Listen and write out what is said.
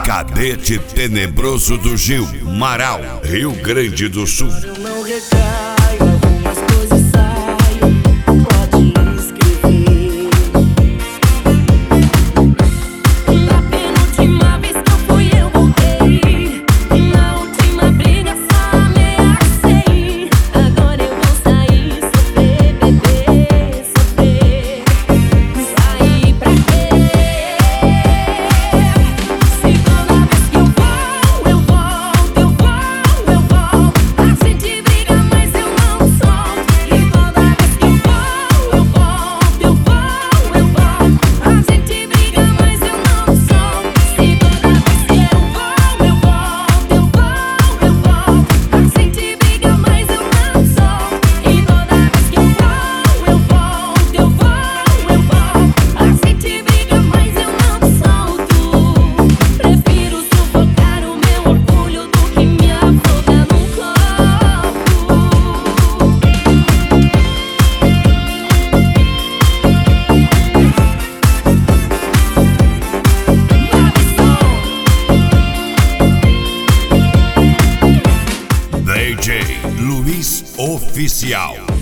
Cadete Tenebroso do Gil, Marau, Rio Grande do Sul. Eu não recaio, algumas coisas saem, pode escrever. Na penúltima vez que eu fui, eu voltei. Na última briga só ameacei. Agora eu vou sair, sofrer, beber, sofrer. Sair pra quê? Se toda vez que eu volto, eu volto, eu volto, eu volto. A gente briga, mas eu não solto. E toda vez que eu volto, eu volto, eu volto, eu volto. A gente briga, mas eu não solto. Se toda vez que eu volto, eu volto, eu volto, eu volto. A gente briga, mas eu não solto. E toda vez que eu volto, eu volto, eu volto, eu volto. A gente briga, mas eu não solto. Prefiro sufocar o meu orgulho do que me afogar num copo. DJ Luiz Oficial.